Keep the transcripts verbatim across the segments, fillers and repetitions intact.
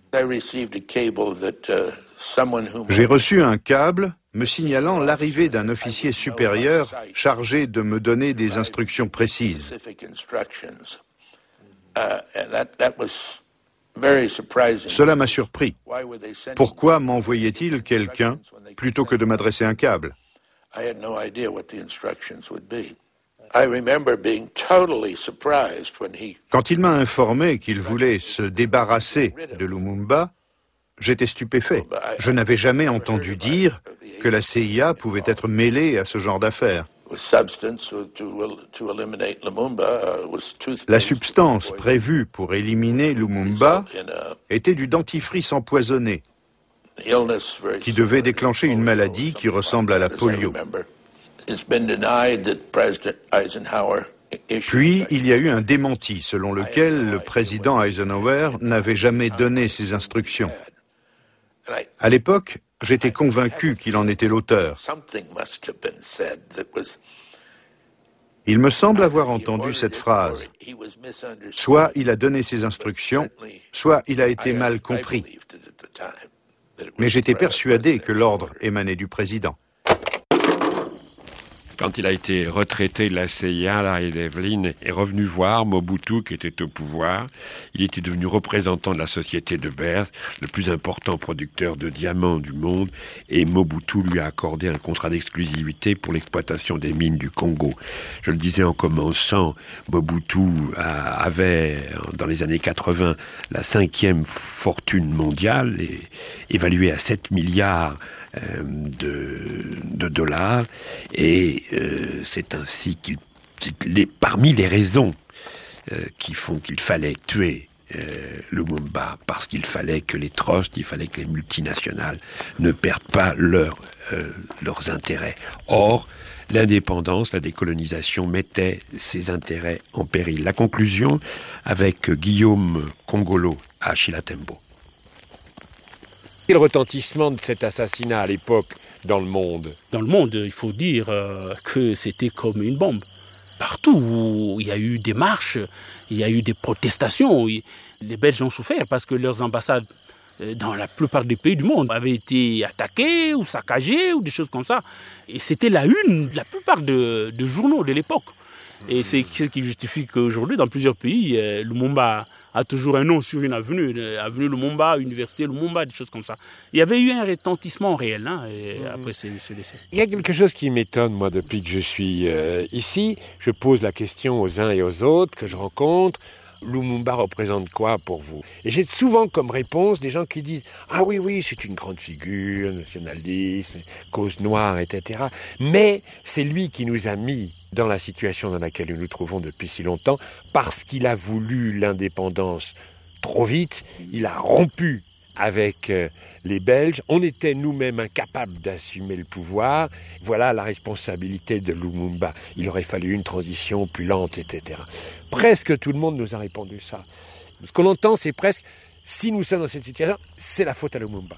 J'ai reçu un câble me signalant l'arrivée d'un officier supérieur chargé de me donner des instructions précises. Cela m'a surpris. Pourquoi m'envoyait-il quelqu'un plutôt que de m'adresser un câble ? Quand il m'a informé qu'il voulait se débarrasser de Lumumba, j'étais stupéfait. Je n'avais jamais entendu dire que la C I A pouvait être mêlée à ce genre d'affaires. La substance prévue pour éliminer Lumumba était du dentifrice empoisonné, qui devait déclencher une maladie qui ressemble à la polio. Puis, il y a eu un démenti selon lequel le président Eisenhower n'avait jamais donné ces instructions. À l'époque, j'étais convaincu qu'il en était l'auteur. Il me semble avoir entendu cette phrase. Soit il a donné ses instructions, soit il a été mal compris. Mais j'étais persuadé que l'ordre émanait du président. Quand il a été retraité de la C I A, Larry Devlin est revenu voir Mobutu qui était au pouvoir. Il était devenu représentant de la société de Berthe, le plus important producteur de diamants du monde, et Mobutu lui a accordé un contrat d'exclusivité pour l'exploitation des mines du Congo. Je le disais en commençant, Mobutu avait, dans les années quatre-vingts, la cinquième fortune mondiale, évaluée à sept milliards De, de dollars, et euh, c'est ainsi qu'il, les, parmi les raisons euh, qui font qu'il fallait tuer euh, Lumumba, parce qu'il fallait que les trusts, il fallait que les multinationales ne perdent pas leur, euh, leurs intérêts. Or, l'indépendance, la décolonisation mettait ces intérêts en péril. La conclusion avec Guillaume Kongolo à Chilatembo. Quel retentissement de cet assassinat à l'époque dans le monde ? Dans le monde, il faut dire euh, que c'était comme une bombe. Partout où il y a eu des marches, il y a eu des protestations. Les Belges ont souffert parce que leurs ambassades dans la plupart des pays du monde avaient été attaquées ou saccagées ou des choses comme ça. Et c'était la une de la plupart de, de journaux de l'époque. Et c'est ce qui justifie qu'aujourd'hui, dans plusieurs pays, euh, Lumumba a toujours un nom sur une avenue, avenue Lumumba, université Lumumba, des choses comme ça. Il y avait eu un retentissement réel hein, et mmh. après ce, ce décès. Il y a quelque chose qui m'étonne, moi, depuis que je suis euh, ici. Je pose la question aux uns et aux autres que je rencontre. Lumumba représente quoi pour vous ? Et j'ai souvent comme réponse des gens qui disent « Ah oui, oui, c'est une grande figure, nationalisme, cause noire, et cetera. Mais c'est lui qui nous a mis dans la situation dans laquelle nous nous trouvons depuis si longtemps, parce qu'il a voulu l'indépendance trop vite, il a rompu avec euh, les Belges, on était nous-mêmes incapables d'assumer le pouvoir, voilà la responsabilité de Lumumba. Il aurait fallu une transition plus lente, et cetera. Presque tout le monde nous a répondu ça. Ce qu'on entend, c'est presque, si nous sommes dans cette situation, c'est la faute à Lumumba.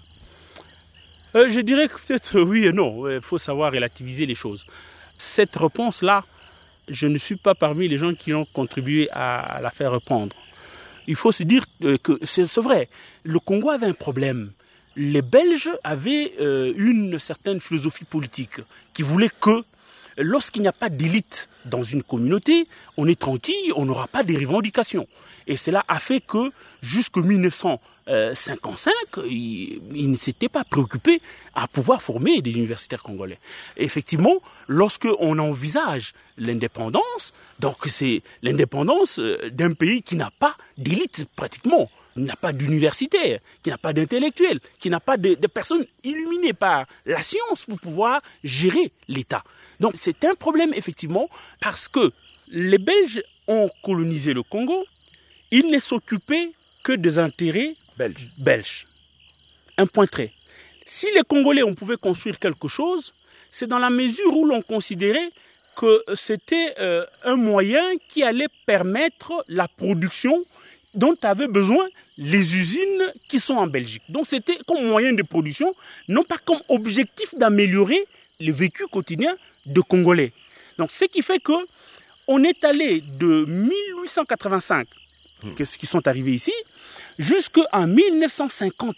Euh, je dirais que peut-être oui et non, il faut savoir relativiser les choses. Cette réponse-là, je ne suis pas parmi les gens qui ont contribué à la faire reprendre. Il faut se dire que c'est, c'est vrai, le Congo avait un problème. Les Belges avaient euh, une certaine philosophie politique qui voulait que lorsqu'il n'y a pas d'élite dans une communauté, on est tranquille, on n'aura pas de revendications. Et cela a fait que jusqu'en dix-neuf cent cinquante-cinq, ils, ils ne s'étaient pas préoccupés à pouvoir former des universitaires congolais. Et effectivement, lorsqu'on envisage l'indépendance, donc c'est l'indépendance d'un pays qui n'a pas d'élite pratiquement, qui n'a pas d'universitaire, qui n'a pas d'intellectuels, qui n'a pas de, de personnes illuminées par la science pour pouvoir gérer l'État. Donc c'est un problème effectivement parce que les Belges ont colonisé le Congo, ils ne s'occupaient que des intérêts belges. belges. Un point trait. Si les Congolais on pouvait construire quelque chose, c'est dans la mesure où l'on considérait que c'était euh, un moyen qui allait permettre la production dont avaient besoin les usines qui sont en Belgique. Donc c'était comme moyen de production, non pas comme objectif d'améliorer le vécu quotidien de Congolais. Donc ce qui fait que on est allé de mille huit cent quatre-vingt-cinq, mmh. qui sont arrivés ici, Jusqu'en mille neuf cent cinquante,